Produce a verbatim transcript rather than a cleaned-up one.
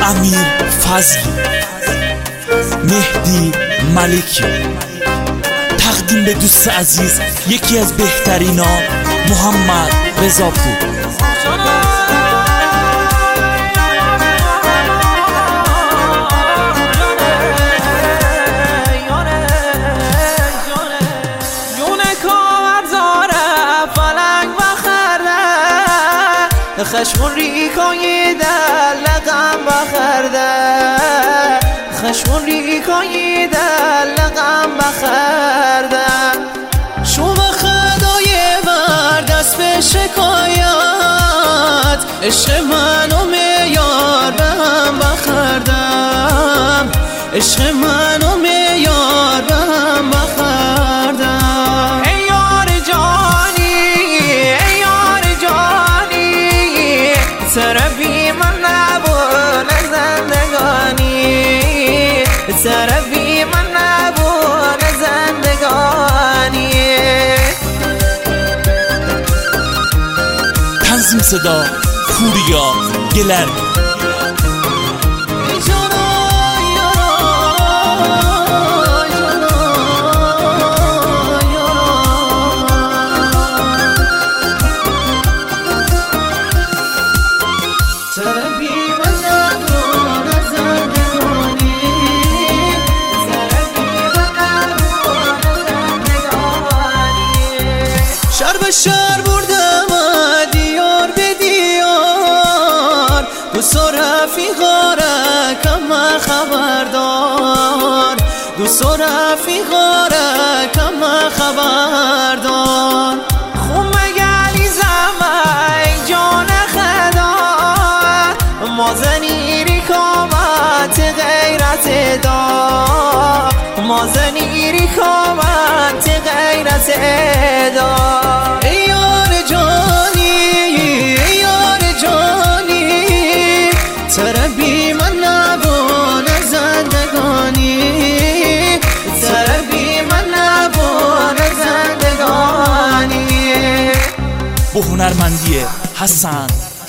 امیر فضلی، مهدی ملکی. تقدیم به دوست عزیز یکی از بهترینا، محمد رضاپور. خشمون ریکای در لقم بخرده، خشمون ریکای در لقم بخرده. شما خدای بر دست به شکایت، عشق منو میار به هم بخردم، عشق منو میار به هم بخردم. ای یار جانی، ای یار جانی، طرفی من نبود زندگانی، طرفی من نبود زندگانی. تنظیم صدا پوریا گلر. شر به شر بردم دیار به دیار، دوست و رفیقا را کم خبردار، دوست و رفیقا را کم خبردار. خون مگلی زمین جان خدا، ما زنیری کامت غیرت دا، ما زنیری کامت غیرت دا. ای یار جانی، ای یار جانی، طرفی من نبود زندگانی، طرفی من نبود زندگانی. با هنرمندی حسن